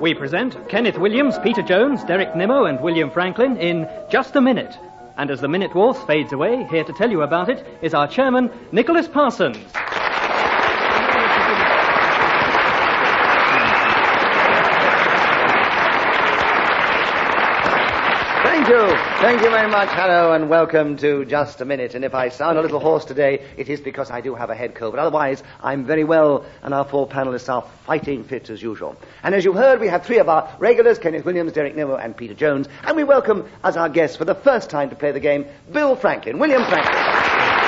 we present Kenneth Williams, Peter Jones, Derek Nimmo, and William Franklin in Just a Minute. And as the minute waltz fades away, here to tell you about it is our chairman, Nicholas Parsons. Thank you very much. Hello and welcome to Just a Minute. And if I sound a little hoarse today, it is because I do have a head cold. But otherwise, I'm very well, and our four panelists are fighting fit as usual. And as you heard, we have three of our regulars, Kenneth Williams, Derek Nimmo, and Peter Jones. And we welcome, as our guests for the first time to play the game, Bill Franklin, William Franklin.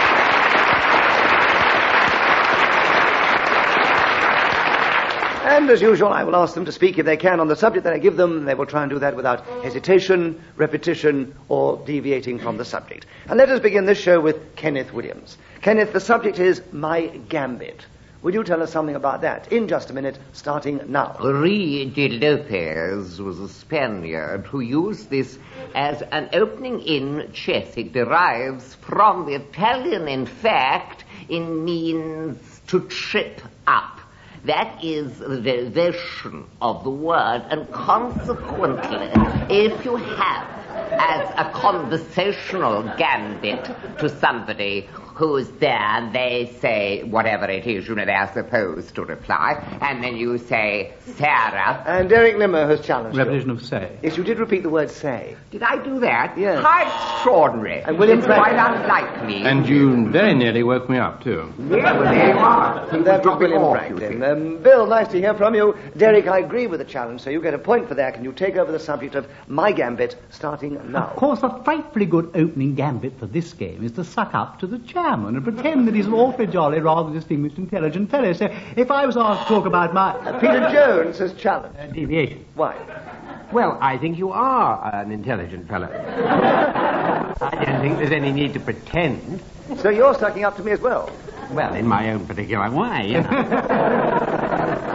And as usual, I will ask them to speak if they can on the subject that I give them. They will try and do that without hesitation, repetition, or deviating from the subject. And let us begin this show with Kenneth Williams. Kenneth, the subject is My Gambit. Would you tell us something about that in just a minute, starting now? Ruy de Lopez was a Spaniard who used this as an opening in chess. It derives from the Italian, in fact, in means to trip up. That is the derivation of the word, and consequently, if you have as a conversational gambit to somebody who's there, they say whatever it is, they're supposed to reply, and then you say, Sarah. And Derek Nimmo has challenged Repetition you. of say. Yes, you did repeat the word say. Did I do that? Yes. How extraordinary. And William it's quite Franklin. unlike me. And you very nearly woke me up, too. Yeah, well, there you are. And that was Drop it William off, you Franklin. see. Bill, nice to hear from you. Derek, I agree with the challenge, so you get a point for that. Can you take over the subject of My Gambit, starting now? Of course, a frightfully good opening gambit for this game is to suck up to the chairman and pretend that he's an awfully jolly, rather distinguished, intelligent fellow. So if I was asked to talk about my... Peter Jones has challenged. deviation. Why? Well, I think you are an intelligent fellow. I don't think there's any need to pretend. So you're sucking up to me as well? Well, in my own particular way, you know.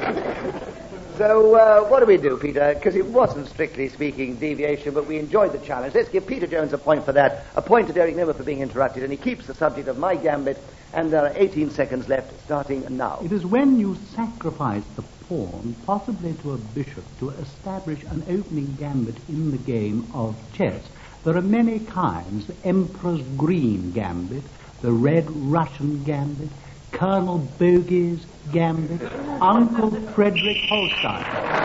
So what do we do, Peter? Because it wasn't, strictly speaking, deviation, but we enjoyed the challenge. Let's give Peter Jones a point for that, a point to Derek Nimmo for being interrupted, and he keeps the subject of My Gambit, and there are 18 seconds left, starting now. It is when you sacrifice the pawn, possibly to a bishop, to establish an opening gambit in the game of chess. There are many kinds: the Emperor's Green Gambit, the Red Russian Gambit, Colonel Bogey's Gambit, Uncle Frederick Holstein.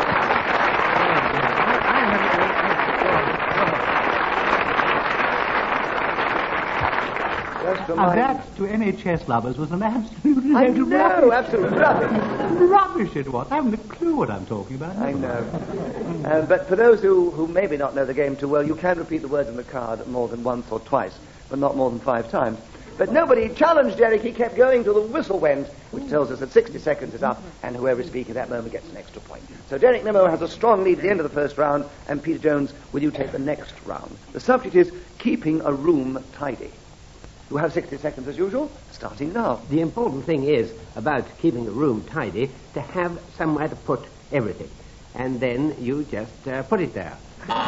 And that, to any chess lovers, was an absolute I know, absolute rubbish. Rubbish it was. I haven't a clue what I'm talking about. I know. But for those who maybe not know the game too well, you can repeat the words on the card more than once or twice, but not more than 5 times. But nobody challenged Derek. He kept going till the whistle went, which tells us that 60 seconds is up, and whoever is speaking at that moment gets an extra point. So Derek Nimmo has a strong lead at the end of the first round, and Peter Jones, will you take the next round? The subject is keeping a room tidy. You have 60 seconds as usual, starting now. The important thing is, about keeping a room tidy, to have somewhere to put everything. And then you just put it there.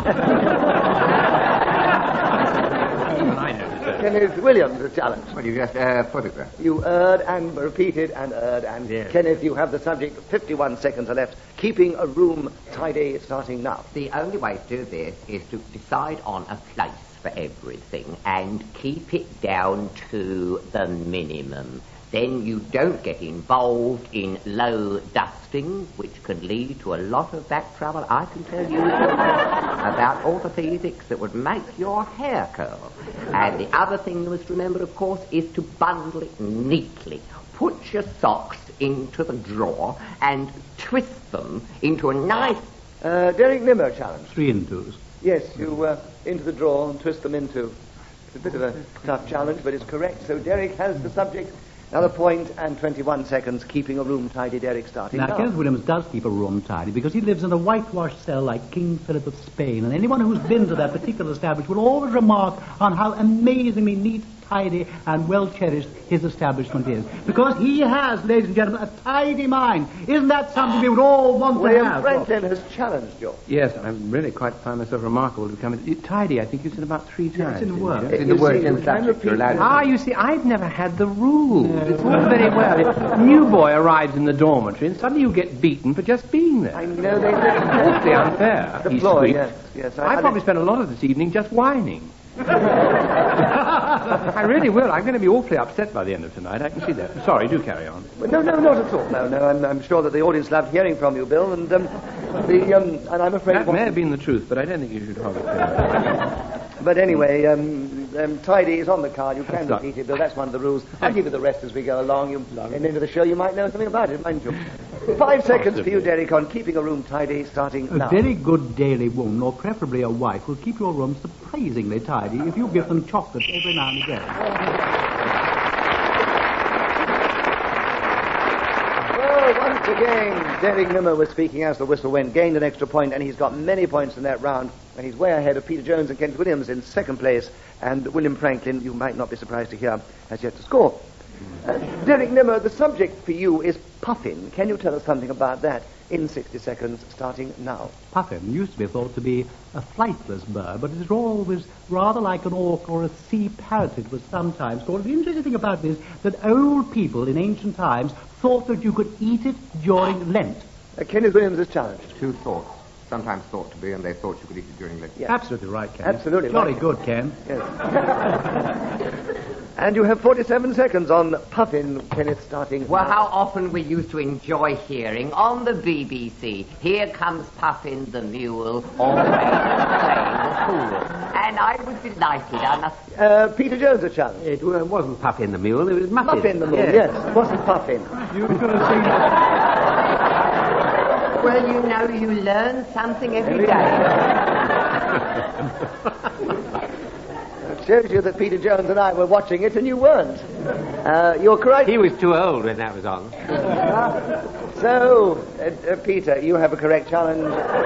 Kenneth Williams, the challenge. Well, you just put it there. You erred and repeated and erred and... Yes. Kenneth, you have the subject. 51 seconds are left. Keeping a room tidy, starting now. The only way to do this is to decide on a place for everything and keep it down to the minimum. Then you don't get involved in low dusting, which can lead to a lot of back trouble. I can tell you about orthopedics that would make your hair curl. And the other thing you must remember, of course, is to bundle it neatly. Put your socks into the drawer and twist them into a nice... Derek Nimmo challenge. 3 and 2s. Yes, you into the drawer and twist them into. It's a bit of a tough challenge, but it's correct. So Derek has the subject. Another point and 21 seconds, keeping a room tidy. Derek, starting Now, now. Kenneth Williams does keep a room tidy because he lives in a whitewashed cell like King Philip of Spain, and anyone who's been to that particular establishment will always remark on how amazingly neat, tidy and well-cherished his establishment is. Because he has, ladies and gentlemen, a tidy mind. Isn't that something we would all want to William have? Franklin has challenged you. Yes, I really quite find myself remarkable to become tidy. I think you said about 3 times. It's in the word. didn't you? In the You word see, in we can subject, you're repeat allowed to. You see, I've never had the rules. It's all very well. A new boy arrives in the dormitory and suddenly you get beaten for just being there. I know they Awfully unfair. The he floor, squeaked. yes. I probably spent a lot of this evening just whining. I really will. I'm going to be awfully upset by the end of tonight. I can see that. Sorry, do carry on. No, not at all. No. I'm sure that the audience loved hearing from you, Bill, and and I'm afraid. That may have been the truth, but I don't think you should hold it to it. But anyway, tidy is on the card. You can That's right. repeat it, Bill. That's one of the rules. I'll give you the rest as we go along. And into the show, you might know something about it, mightn't you? 5 seconds for you, Derek, on keeping a room tidy, starting A now. very good daily woman, or preferably a wife, will keep your room surprisingly tidy if you give them chocolate every now and again. Well, once again, Derek Nimmo was speaking as the whistle went, gained an extra point, and he's got many points in that round. And he's way ahead of Peter Jones and Kent Williams in second place. And William Franklin, you might not be surprised to hear, has yet to score. Derek Nimmo, the subject for you is puffin. Can you tell us something about that in 60 seconds, starting now? Puffin used to be thought to be a flightless bird, but it's always rather like an auk or a sea parrot, it was sometimes called. The interesting thing about this is that old people in ancient times thought that you could eat it during Lent. Kenneth Williams is challenged. 2 thoughts. Sometimes thought to be, and they thought you could eat it during Lent. Yes. Absolutely right, Ken. Absolutely Jolly right. good, Ken. Yes. And you have 47 seconds on puffin, Kenneth, starting Well, now. how often we used to enjoy hearing on the BBC, here comes Puffin the Mule, always playing the fool. And I was delighted, I must. Peter Jones a challenge. It wasn't Puffin the Mule, it was Muffin. Muffin the Moon, yes. It wasn't puffin. You could have seen Well, you know, you learn something every day. It shows you that Peter Jones and I were watching it and you weren't. You're correct. He was too old when that was on. So, Peter, you have a correct challenge.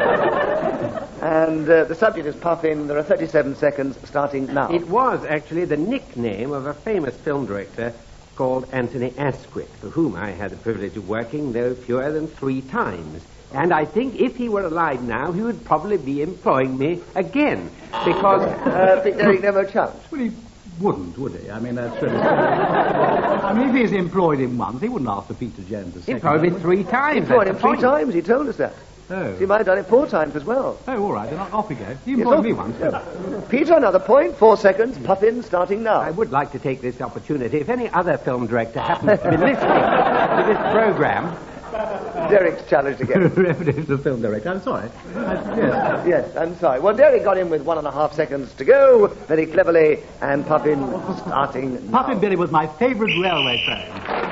And the subject is puffin. There are 37 seconds starting now. It was actually the nickname of a famous film director called Anthony Asquith, for whom I had the privilege of working no fewer than 3 times. And I think if he were alive now, he would probably be employing me again, because... Derek Nimmo challenge. Well, he wouldn't, would he? I mean, that's really... I mean, if he's employed him once, he wouldn't ask for Peter Jones a he second. employed me 3 times. He employed him that's the 3 point. times. He told us that. Oh. He might have done it 4 times as well. Oh, all right, then off we go. He Yes, employed off- me once, too. Peter, another point. 4 seconds. Puffin starting now. I would like to take this opportunity. If any other film director happens to be listening to this program, Derek's challenged again. Reference to the film director. I'm sorry. Yes. Yes, I'm sorry. Well, Derek got in with 1.5 seconds to go, very cleverly, and Puffin starting now. Puffin Billy was my favourite railway train.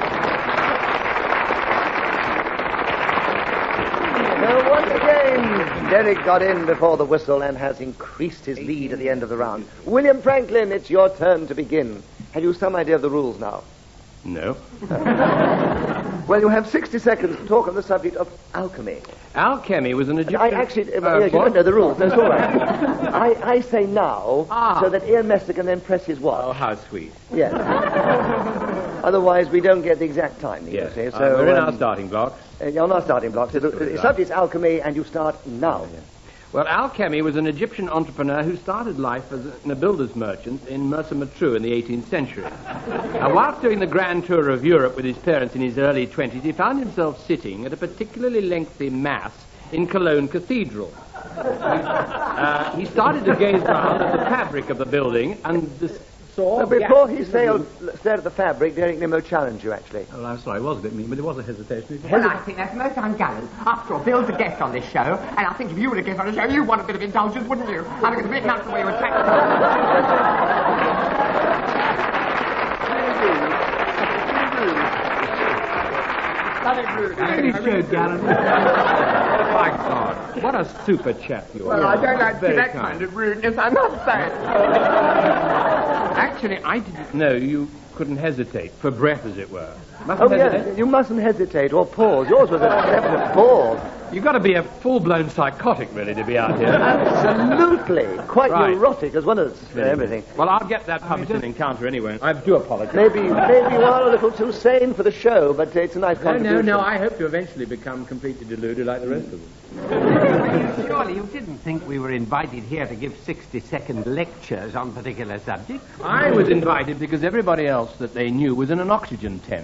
So once again, Derek got in before the whistle and has increased his lead at the end of the round. William Franklin, it's your turn to begin. Have you some idea of the rules now? No. Well, you have 60 seconds to talk on the subject of alchemy. Alchemy was an Egyptian... I actually, you don't know the rules. That's all right. I say now, so that Ian Messer can then press his watch. Oh, how sweet. Yes. Otherwise, we don't get the exact time. Yes. You see. So We're in our starting blocks. You're not starting blocks. The subject's alchemy, and you start now. Well, Al-Chemy was an Egyptian entrepreneur who started life as a builder's merchant in Mersa Matruh in the 18th century. Now, whilst doing the grand tour of Europe with his parents in his early 20s, he found himself sitting at a particularly lengthy Mass in Cologne Cathedral. He started to gaze round at the fabric of the building and saw... Before he stared at the fabric, Derek Nimmo challenged you, actually. Well, I'm sorry, it was a bit mean, but it was a hesitation. Well, I think that's most ungallant. After all, Bill's a guest on this show, and I think if you were a guest on the show, you'd want a bit of indulgence, wouldn't you? I think it's a bit nuts the way you attack Really showed gallant. My God, what a super chap you are. Well, I don't like Very that kind. kind of rudeness, I must say. Actually, I didn't know you couldn't hesitate, for breath, as it were. Oh, yes, you mustn't hesitate or pause. Yours was a definite pause. You've got to be a full-blown psychotic, really, to be out here. Absolutely. Quite Right. neurotic as well as everything. Well, I'll get that published encounter anyway. I do apologize. Maybe you are a little too sane for the show, but it's a nice contribution. No, I hope to eventually become completely deluded like the rest of them. Surely you didn't think we were invited here to give 60-second lectures on particular subjects? I was invited because everybody else that they knew was in an oxygen tent.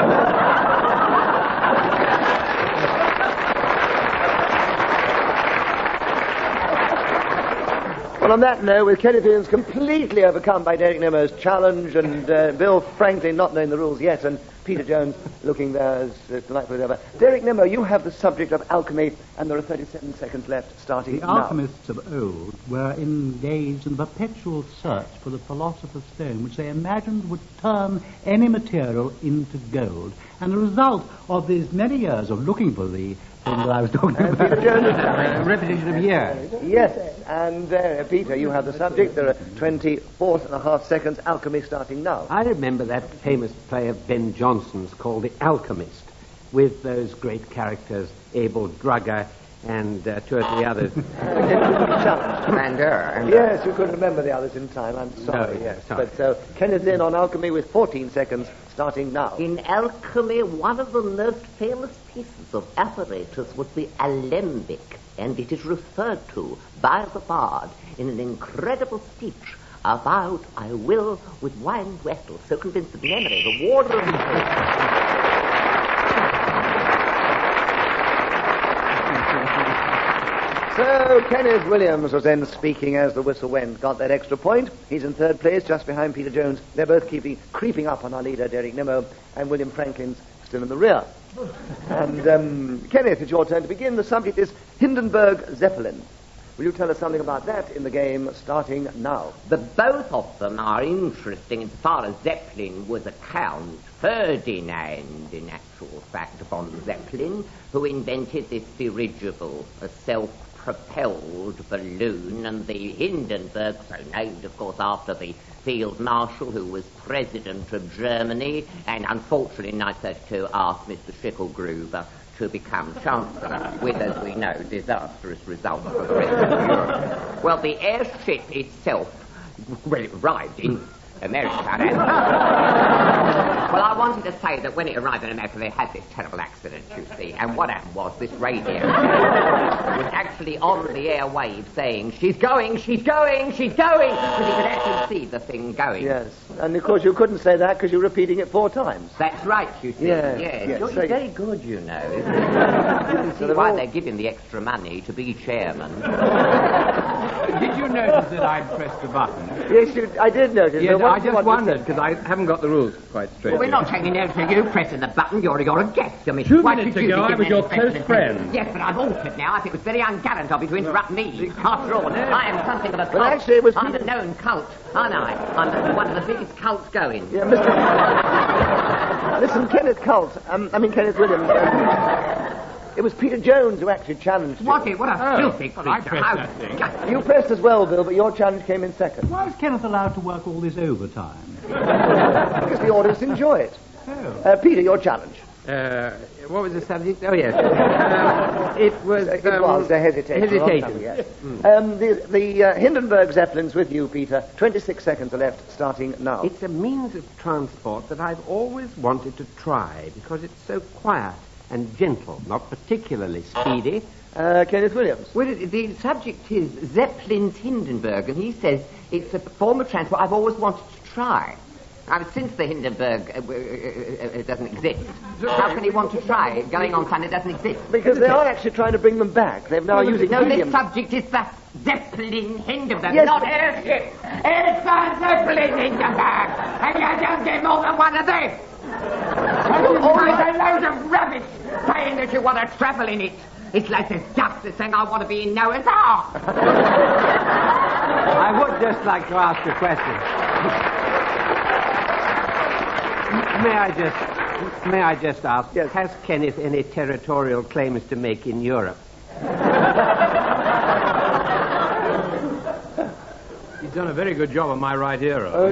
Well, on that note, with Kenneth Williams completely overcome by Derek Nemo's challenge and Bill Franklin not knowing the rules yet and Peter Jones looking there as delightful as ever. Derek Nemo, you have the subject of alchemy and there are 37 seconds left starting The now. alchemists of old were engaged in perpetual search for the philosopher's stone, which they imagined would turn any material into gold. And the result of these many years of looking for the thing that I was talking about, Peter Jones. repetition of years. Yes, and Peter, you have the subject. There are 24.5 seconds. Alchemy starting now. I remember that famous play of Ben Jonson's called The Alchemist, with those great characters, Abel Drugger and two or three others. Challenged. Commander. Yes, you couldn't remember the others in time. I'm sorry. No, Yes, sorry. but so Kenneth in on alchemy with 14 seconds starting now. In alchemy, one of the most famous pieces of apparatus was the alembic, and it is referred to by the bard in an incredible speech about, I will with wine wettle, so convinced of memory, the warder of So Kenneth Williams was then speaking as the whistle went. Got that extra point. He's in third place, just behind Peter Jones. They're both creeping up on our leader, Derek Nemo, and William Franklin's still in the rear. And Kenneth, it's your turn to begin. The subject is Hindenburg Zeppelin. Will you tell us something about that in the game starting now? The both of them are interesting insofar as Zeppelin was a Count Ferdinand, in actual fact, von Zeppelin, who invented this dirigible, a self-propelled balloon, and the Hindenburg, so named, of course, after the Field Marshal who was President of Germany, and unfortunately in 1932 asked Mr. Schicklgruber to become Chancellor, with, as we know, disastrous results for the rest of Europe. Well, the airship itself, well, it arrived in America. Well, I wanted to say that when it arrived in America, they had this terrible accident, you see, and what happened was this radio was actually on the airwaves saying, she's going, she's going, she's going, because you could actually see the thing going. Yes, and of course you couldn't say that because you're repeating it 4 times. That's right, you see. Yes, Yes. yes. You're So- very good, you know. You can see they're why all- they're giving the extra money to be chairman. Did you notice that I pressed the button? Yes, I did notice. Yes, but what I do you just want to wondered, say? because I haven't got the rules quite straight. Well, we're not taking notice of you pressing the button. You're a guest. I mean, 2 why minutes should you ago, be I was giving your any close special friend. attention? Yes, but I've altered now. I think it was very ungallant of you to interrupt me. After all, I am something of a cult. actually, it was I'm Peter- a known cult, aren't I? I'm one of the biggest cults going. Yeah, Listen, Kenneth Williams. It was Peter Jones who actually challenged you. What a filthy well, I creature. pressed How- that thing. You pressed as well, Bill, but your challenge came in second. Why was Kenneth allowed to work all this overtime? Because the audience enjoy it. Oh. Peter, your challenge. What was the subject? Oh, yes. It was... It was a hesitation. Hesitation. Yes. The Hindenburg Zeppelin's with you, Peter. 26 seconds are left, starting now. It's a means of transport that I've always wanted to try because it's so quiet and gentle, not particularly speedy. Kenneth Williams. Well, the subject is Zeppelin's Hindenburg, and he says it's a form of transport I've always wanted to try. Now, since the Hindenburg doesn't exist, how can he want to try going on something that doesn't exist? Because they are actually trying to bring them back. They're now using No, this helium. subject is the Zeppelin Hindenburg, Yes, not but- airship. It's the Zeppelin Hindenburg, and you don't get more than one of them. There's a load of rubbish saying that you want to travel in it. It's like the ducks that saying I want to be in Noah's Ark. I would just like to ask a question. May I just ask, Yes. has Kenneth any territorial claims to make in Europe? done a very good job on my right ear. Oh,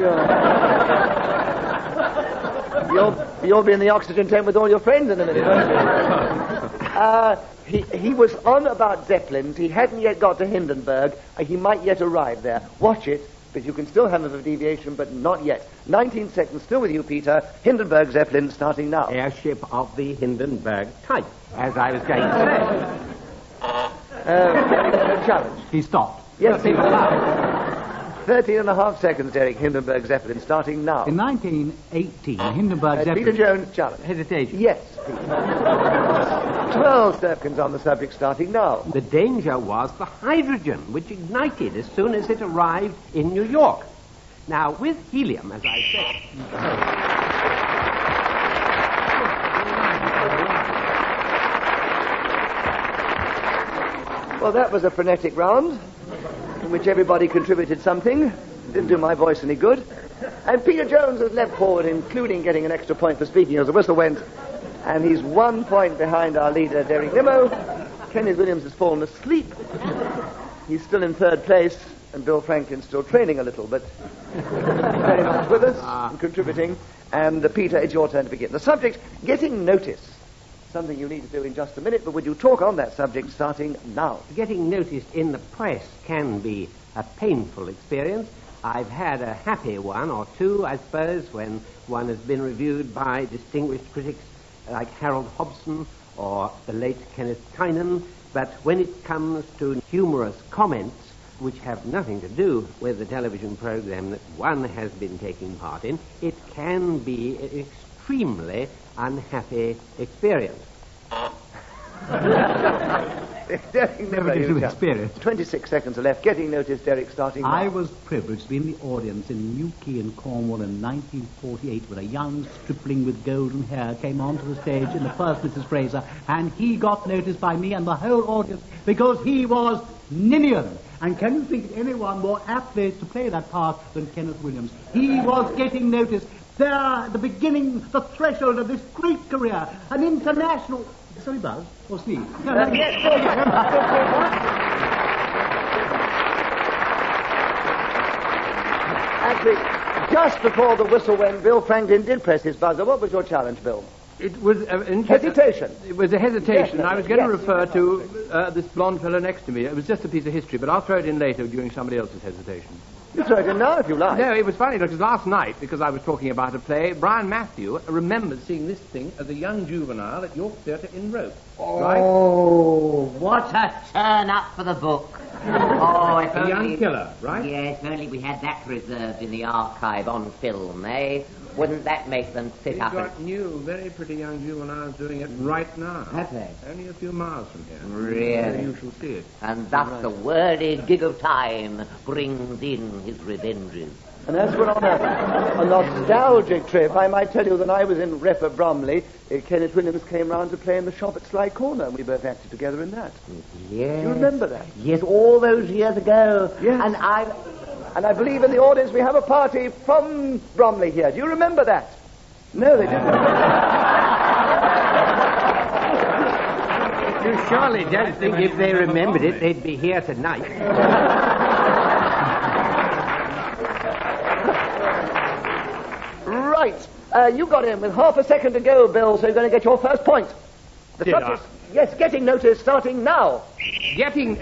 yeah. You'll be in the oxygen tent with all your friends in a minute, won't you? He was on about Zeppelins. He hadn't yet got to Hindenburg. He might yet arrive there. Watch it, but you can still have a deviation, but not yet. 19 seconds, still with you, Peter. Hindenburg Zeppelin starting now. Airship of the Hindenburg type, as I was going to say. Challenge. He stopped. Yes, he was. 13 and a half seconds, Derek. Hindenburg Zeppelin starting now. In 1918, Hindenburg Zeppelin... Peter Jones, challenge. Hesitation. Yes, Peter. 12 seconds on the subject starting now. The danger was the hydrogen, which ignited as soon as it arrived in New York. Now, with helium, as I said... Well, that was a frenetic round, in which everybody contributed something. Didn't do my voice any good. And Peter Jones has leapt forward, including getting an extra point for speaking as the whistle went. And he's 1 point behind our leader, Derek Nimmo. Kenneth Williams has fallen asleep. He's still in third place, and Bill Franklin's still training a little, but very much with us and contributing. And Peter, it's your turn to begin. The subject, getting notice. Something you need to do in just a minute, but would you talk on that subject starting now? Getting noticed in the press can be a painful experience. I've had a happy one or two, I suppose, when one has been reviewed by distinguished critics like Harold Hobson or the late Kenneth Tynan. But when it comes to humorous comments which have nothing to do with the television program that one has been taking part in, it can be an extremely unhappy experience. Derek, Never did you experience. 26 seconds are left. Getting noticed, Derek, starting now. I was privileged to be in the audience in Newquay in Cornwall in 1948 when a young stripling with golden hair came onto the stage in the first Mrs. Fraser, and he got noticed by me and the whole audience because he was Ninian. And can you think of anyone more aptly to play that part than Kenneth Williams? He was getting noticed. There, at the beginning, the threshold of this great career, an international... Sorry, Buzz, or sneeze? No, Yes, Actually, just before the whistle went, Bill Franklin did press his buzzer. What was your challenge, Bill? It was Hesitation. It was a hesitation. Yes, I was going to yes. refer to this blonde fellow next to me. It was just a piece of history, but I'll throw it in later during somebody else's hesitation. You throw it in now if you like. No, it was funny because last night, because I was talking about a play, Brian Matthew remembered seeing this thing as a young juvenile at York Theatre in Rope. Right? Oh, what a turn up for the book. Oh, if A only... young killer, right? Yes, if only we had that preserved in the archive on film, eh? Wouldn't that make them sit We've up got new, very pretty young juveniles doing it right now. Have they? Only a few miles from here. Really? You shall see it. And thus the wordy gig of time brings in his revenges. And as we're on a nostalgic trip, I might tell you that I was in Rep at Bromley. Kenneth Williams came round to play in the shop at Sly Corner, and we both acted together in that. Yes. Do you remember that? Yes, all those years ago. Yes. And And I believe in the audience we have a party from Bromley here. Do you remember that? No, they didn't. You surely don't think if they remembered it, they'd be here tonight. Right. You got in with half a second to go, Bill, so you're going to get your first point. The Did subject, yes, getting notice starting now. Getting...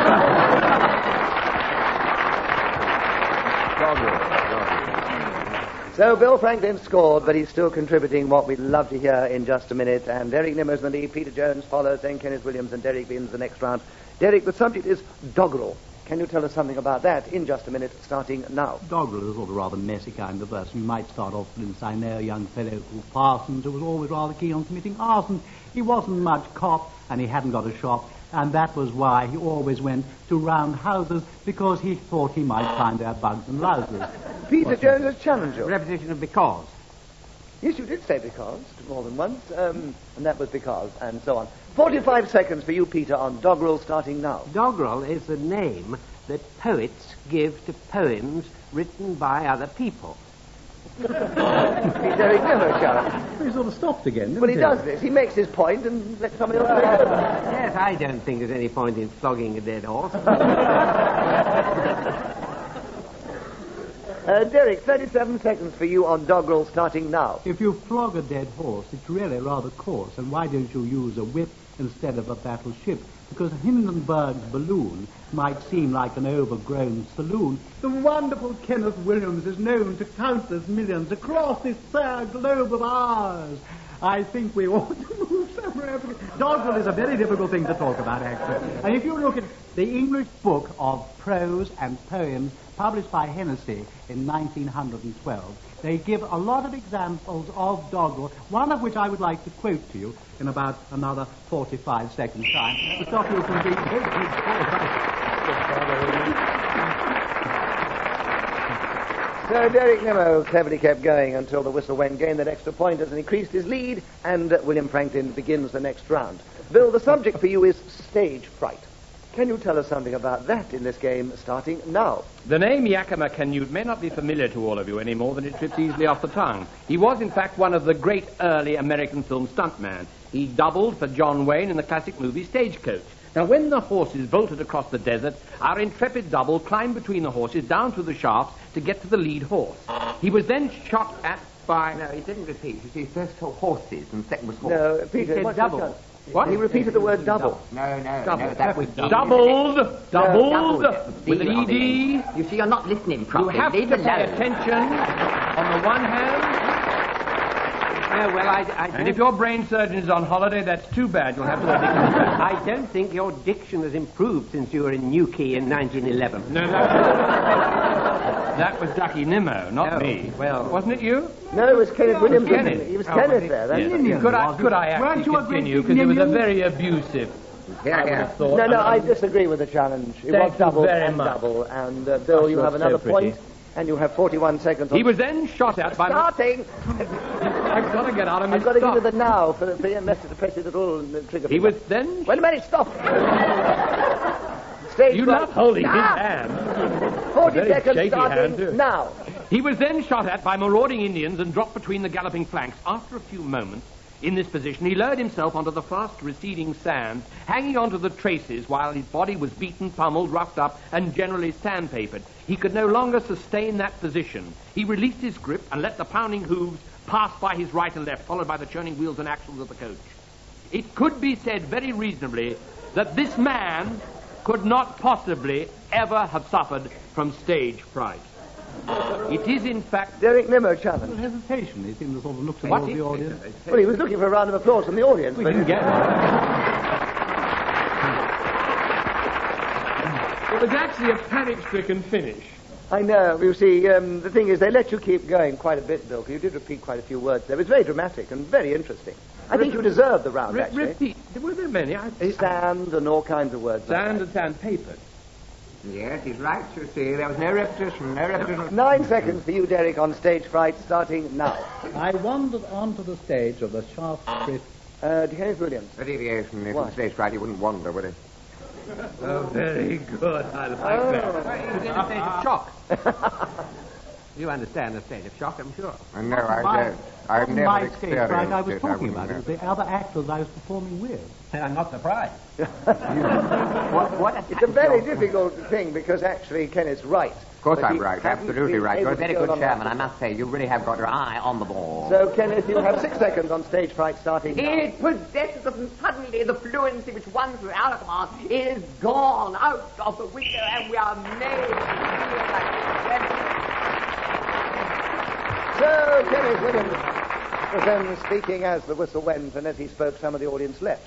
So Bill Franklin scored, but he's still contributing what we'd love to hear in just a minute. And Derek Nimmo's in the lead, Peter Jones follows, then Kenneth Williams, and Derek begins the next round. Derek, the subject is doggerel. Can you tell us something about that in just a minute, starting now? Doggerel is a sort of rather messy kind of person. You might start off with, I know a young fellow called Parsons who was always rather keen on committing arson. He wasn't much cop, and he hadn't got a shop, and that was why he always went to round houses, because he thought he might find there bugs and louses. Peter Jones has challenged you. Repetition of because. Yes, you did say because, more than once, and that was because, and so on. 45 seconds for you, Peter, on doggerel, starting now. Doggerel is the name that poets give to poems written by other people. Derek Nimmo challenge. He sort of stopped again, didn't Well, he does this. He makes his point and lets somebody else go. Yes, I don't think there's any point in flogging a dead horse. Derek, 37 seconds for you on doggerel starting now. If you flog a dead horse, it's really rather coarse. And why don't you use a whip instead of a battleship? Because Hindenburg's balloon might seem like an overgrown saloon. The wonderful Kenneth Williams is known to countless millions across this fair globe of ours. I think we ought to move somewhere. Doggerel is a very difficult thing to talk about, actually. And if you look at the English book of prose and poems published by Hennessy in 1912, they give a lot of examples of doggerel, one of which I would like to quote to you in about another 45 seconds' time, to stop you from being So Derek Nimmo cleverly kept going until the whistle went, gained that extra point as he increased his lead, and William Franklin begins the next round. Bill, the subject for you is stage fright. Can you tell us something about that in this game, starting now? The name Yakima Canute may not be familiar to all of you any more than it trips easily off the tongue. He was, in fact, one of the great early American film stuntmen. He doubled for John Wayne in the classic movie Stagecoach. Now, when the horses bolted across the desert, our intrepid double climbed between the horses down through the shafts to get to the lead horse. He was then shot at by... No, he didn't repeat. You see, first were horses and second was horse. No, Peter, he said double. What? He repeated the word double. No, that was doubled with an ED. You see, you're not listening properly. You have to pay attention on the one hand. And if your brain surgeon is on holiday, that's too bad. You'll have to let it come back. I don't think your diction has improved since you were in Newquay in 1911. No, that was Ducky Nimmo, not me. Well, wasn't it you? No, it was Kenneth Williams. Kenneth. He was Kenneth there. That's Yes. Could I actually continue? Because it was a very abusive... No, I disagree with the challenge. It was double and double. And Bill, you have another point. And you have 41 seconds. He was then shot at by... Starting! I've got to get out of my I've got to give you the now for your message to press the little trigger. He was then... Wait a minute, stop! Stage You're not holding his hand. 40 seconds starting now. He was then shot at by marauding Indians and dropped between the galloping flanks. After a few moments, in this position, he lowered himself onto the fast receding sand, hanging onto the traces while his body was beaten, pummeled, roughed up, and generally sandpapered. He could no longer sustain that position. He released his grip and let the pounding hooves pass by his right and left, followed by the churning wheels and axles of the coach. It could be said very reasonably that this man could not possibly ever have suffered from stage fright. It is, in fact... Derek Nimmo challenge. Hesitation. He seemed to sort of look towards the audience. Well, he was looking for a round of applause from the audience. We didn't get one. It was actually a panic-stricken finish. I know. You see, the thing is, they let you keep going quite a bit, Bill, because you did repeat quite a few words there. It was very dramatic and very interesting. I think you deserved the round, actually. Repeat. Were there many? Sand and all kinds of words. Sand and sandpaper. Yes, he's right, you see. There was no repetition, 9 seconds for you, Derek, on stage fright, starting now. I wandered onto the stage of the Shaftesbury... Kenneth Williams. A deviation. If it stage fright, he wouldn't wander, would he? Oh, very good. I like that. He was in a state of shock. You understand the state of shock, I'm sure. No, I don't. I've never my experienced stage fright I was it. talking about. It was the other actors I was performing with. I'm not surprised. It's a very difficult thing because actually Kenneth's right. Of course I'm right, absolutely right. You're a very good chairman, I must say. You really have got your eye on the ball. So, Kenneth, you have 6 seconds on stage fright starting now. It possesses us, and suddenly the fluency which one through our command is gone out of the window, and we are made to feel like So, Kenneth Williams was then speaking as the whistle went, and as he spoke, some of the audience left.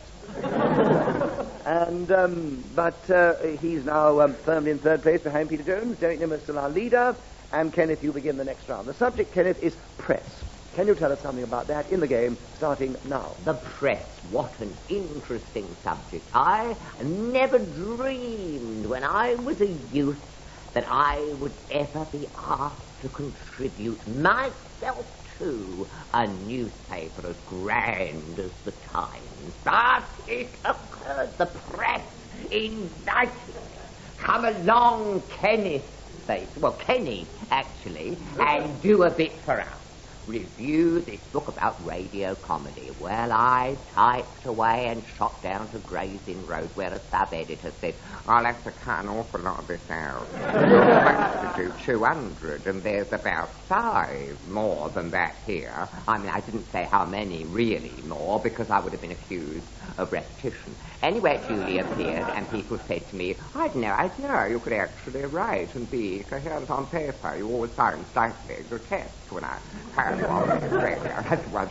But he's now firmly in third place behind Peter Jones. Derek Nimmo is still our leader. And, Kenneth, you begin the next round. The subject, Kenneth, is press. Can you tell us something about that in the game, starting now? The press. What an interesting subject. I never dreamed when I was a youth that I would ever be asked to contribute myself to a newspaper as grand as the Times. But it occurred, the press invited me. Come along, Kenneth, Kenny, actually, and do a bit for us. review this book about radio comedy. Well, I typed away and shot down to Gray's Inn Road, where a sub-editor said, I'll have to cut an awful lot of this out. You're supposed to do 200, and there's about 5 more than that here. I mean, I didn't say how many really more, because I would have been accused of repetition. Anyway, Julie appeared, and people said to me, I'd know you could actually write and be coherent on paper. You always sound slightly grotesque when I heard you on the radio. That was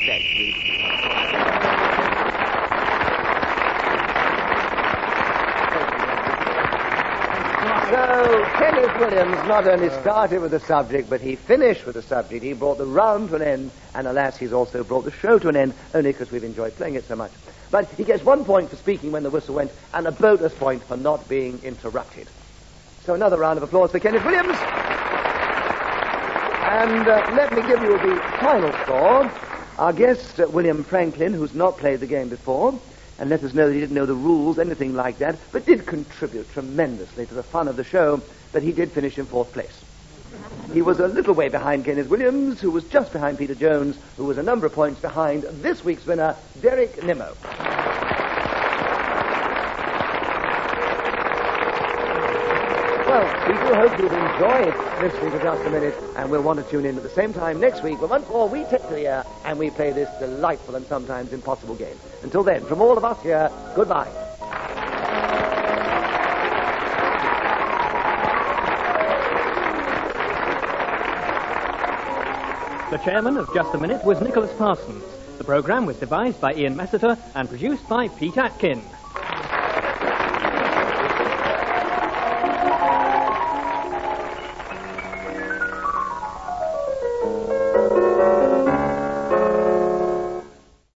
So, Kenneth Williams not only started with the subject, but he finished with the subject. He brought the round to an end, and alas, he's also brought the show to an end, only because we've enjoyed playing it so much. But he gets 1 point for speaking when the whistle went, and a bonus point for not being interrupted. So another round of applause for Kenneth Williams. And let me give you the final score. Our guest, William Franklin, who's not played the game before, and let us know that he didn't know the rules, anything like that, but did contribute tremendously to the fun of the show, but he did finish in 4th place. He was a little way behind Kenneth Williams, who was just behind Peter Jones, who was a number of points behind this week's winner, Derek Nimmo. Well, we do hope you've enjoyed listening to Just a Minute, and we'll want to tune in at the same time next week, when once more we take to the air and we play this delightful and sometimes impossible game. Until then, from all of us here, goodbye. The chairman of Just a Minute was Nicholas Parsons. The programme was devised by Ian Massiter and produced by Pete Atkin.